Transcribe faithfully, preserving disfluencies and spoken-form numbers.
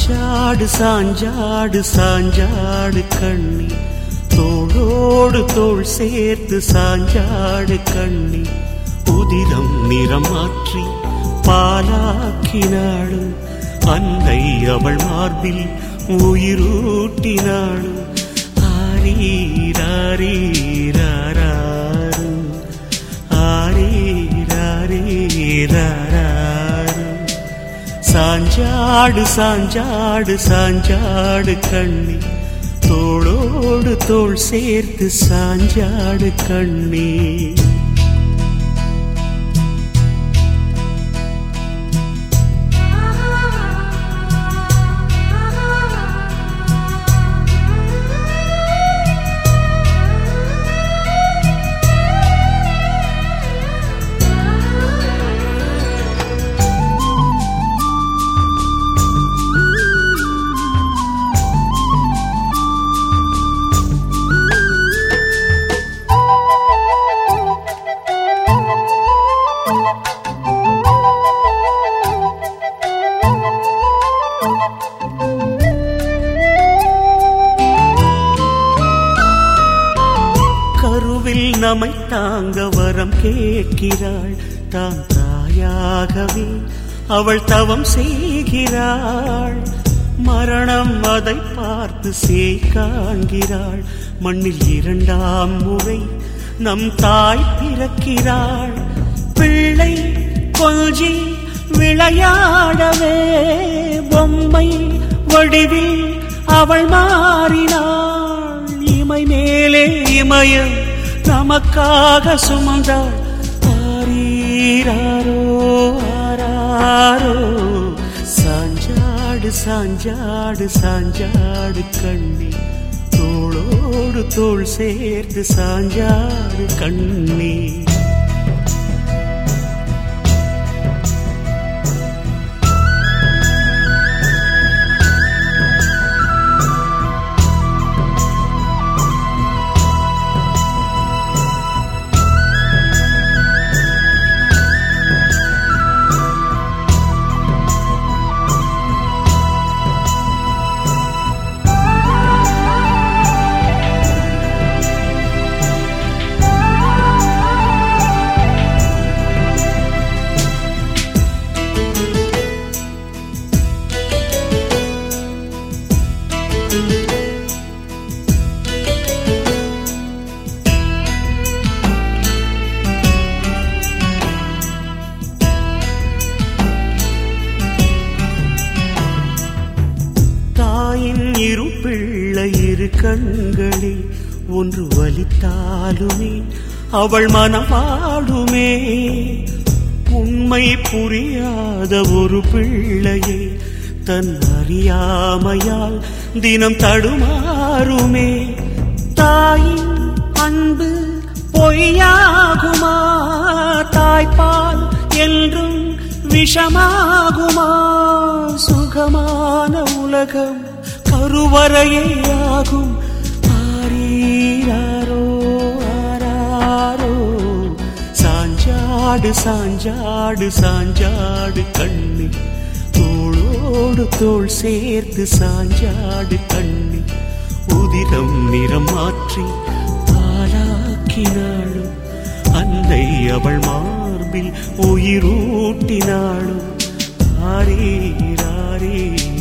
சாஞ்சாடு சாஞ்சாடு சாஞ்சாடு கண்ணி, தோளோடு தோள் சேர்த்து சாஞ்சாடு கண்ணி. உதிரம் நிறம் மாற்றி பாலாக்கினாளும், அன்னை அவள் மார்பில் உயிரூட்டினாளும். ஆரீராரீராராரு, ஆரீராரீராராரு. சாஞ்சாடு சாஞ்சாடு சாஞ்சாடு கண்ணி, தோளோடு தோள் சேர்த்து சாஞ்சாடு கண்ணி. கருவில் நம்மை தாங்க வரம் கேட்கிறாள், தான் தாயாகவே அவள் தவம் செய்கிறாள். மரணம் அதை பார்த்து சேய் காண்கிறாள், மண்ணில் இரண்டாம் முறை நம் தாய் பிறக்கிறாள். பிள்ளை கொஞ்சி விளையாடவே பொம்மை வடிவில் அவள் மாறினாள். இமை மேலே இமயம் நமக்காக சுமந்தாள். ஆரீராரோ ஆராரோ, சாஞ்சாடு சாஞ்சாடு சாஞ்சாடு கண்ணி, தோளோடு தோள் சேர்த்து சாஞ்சாடு கண்ணி. இரு பிள்ளை இரு கண்களில் ஒன்று வலித்தாலுமே அவள் மனவாடுமே. உண்மை புரியாத ஒரு பிள்ளையே தன் அறியாமையால் தினம் தடுமாறுமே. தாயின் அன்பு பொய்யாகுமா, தாய்ப்பால் என்றும் விஷமாகுமா? சுகமான உலகம் கருவறையே ஆகும். ஆரீராரோ ஆராரோ, சாஞ்சாடு சாஞ்சாடு சாஞ்சாடு கண்ணி, தோளோடு தோள் சேர்த்து சாஞ்சாடு கண்ணி. உதிரம் நிறம் மாற்றி பாலாக்கினாளும், அன்னை அவள் மார்பில் உயிரூட்டினாளும். ஆரீராரே